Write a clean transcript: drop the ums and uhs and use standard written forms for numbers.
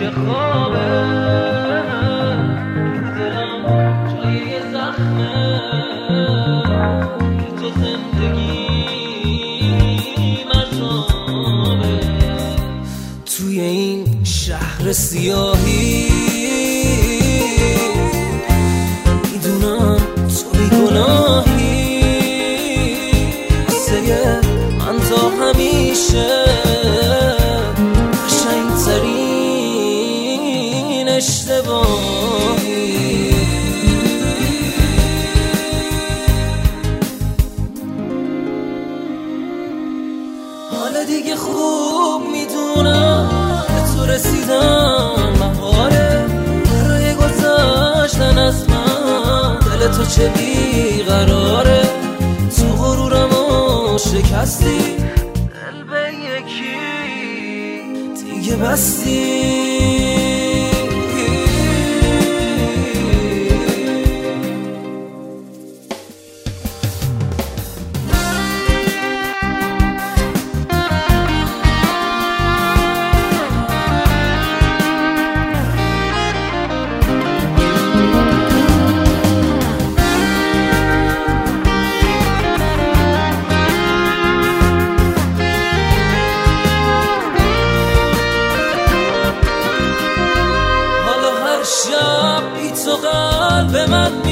که خوابه دلم جای زخمه تو زندگی مذابه توی این شهر سیاهی میدونم تو بیگناهی سیه من تا همیشه قشنگترین اشتباهی حالا دیگه خوب میدونم به تو رسیدم بهاره برای گذاشتن از من دل تو چه بیقراره تو غرورمو شکستی دل به یکی دیگه بستی شب بی تو قلب من